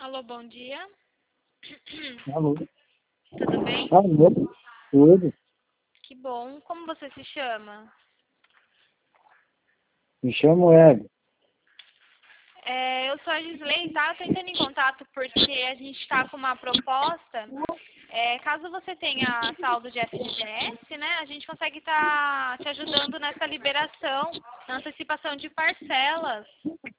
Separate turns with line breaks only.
Alô, bom dia.
Alô?
Tudo bem?
Alô? Tudo?
Que bom. Como você se chama?
Me chamo Hélio.
Eu sou a Gisley, tá? Eu tô entrando em contato porque a gente está com uma proposta. Caso você tenha saldo de FGTS, né, a gente consegue estar te ajudando nessa liberação, na antecipação de parcelas.